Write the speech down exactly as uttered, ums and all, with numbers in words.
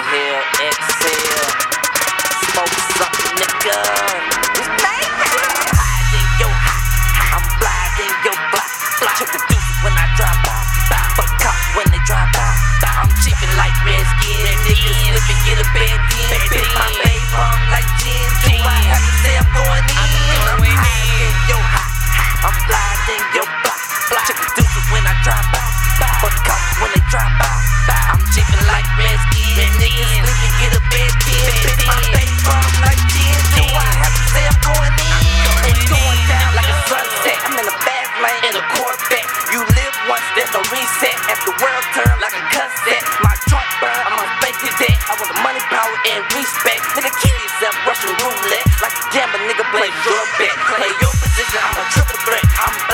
Inhale, exhale. Smoke something, nigga. It's night. High in your high. I'm fly in your block. Check the deuces when I drop by. Fuck cops when they drive by. I'm chicken like Redskin. Niggas slipping, get a bad in. Pick my babe pump like gin. Do I have to say I'm going in? I'm high in your high. I'm fly in your block. Check the deuces when I drop by. Fuck cops when they drive by. I'm chicken like Redskin. Niggas slipping, get a bad in. Pick my babe pump like gin. Do I have to say I'm going in? It's going down like a sunset. I'm in a fast lane in a Corvette. You live once, there's no reset. As the world turn like a cassette, my joint burn, I'm on fake today. I want the money, power, and respect. Nigga, kill yourself, Russian roulette. Like a gambler, nigga, play your bet. Play your position, I'm a triple threat. I'm